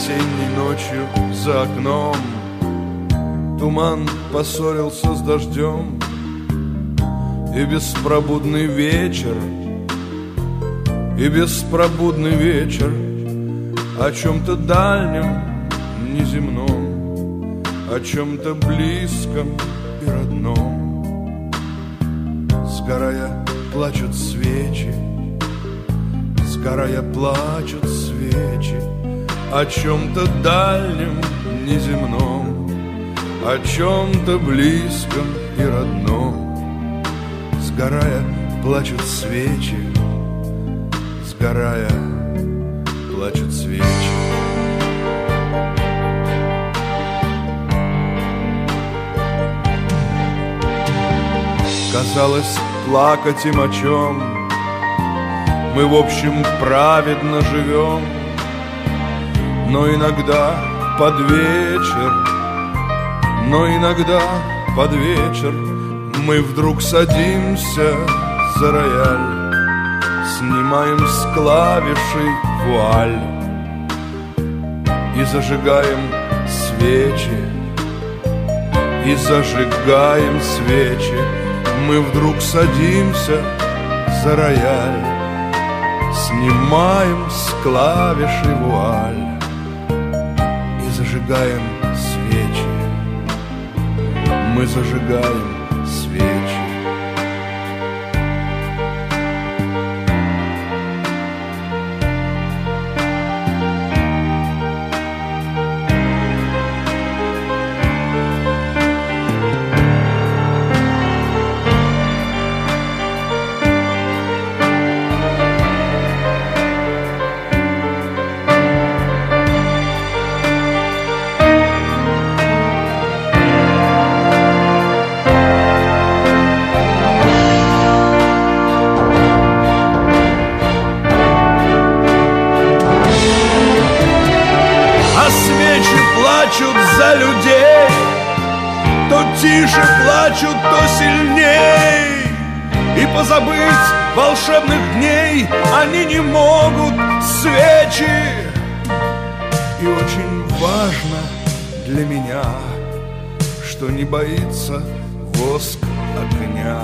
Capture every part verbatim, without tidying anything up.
осенней ночью за окном туман поссорился с дождем, и беспробудный вечер, и беспробудный вечер о чем-то дальнем, неземном, о чем-то близком и родном. Сгорая, плачут свечи, сгорая, плачут свечи о чем-то дальнем, неземном, о чем-то близком и родном. Сгорая, плачут свечи, сгорая, плачут свечи. Казалось, плакать им о чем мы, в общем, праведно живем, но иногда под вечер, но иногда под вечер мы вдруг садимся за рояль, снимаем с клавишей вуаль и зажигаем свечи, и зажигаем свечи. Мы вдруг садимся за рояль, снимаем с клавиши вуаль и зажигаем свечи. Мы зажигаем свечи. Плачут за людей, то тише плачут, то сильней, и позабыть волшебных дней они не могут, свечи. И очень важно для меня, что не боится воск огня.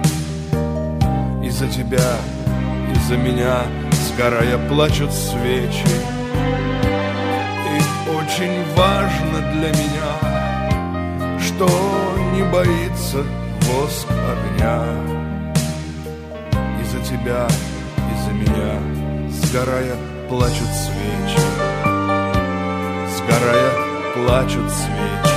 И за тебя, и за меня, сгорая, плачут свечи. Очень важно для меня, что не боится воск огня. И за тебя, и за меня, сгорая, плачут свечи, сгорая, плачут свечи.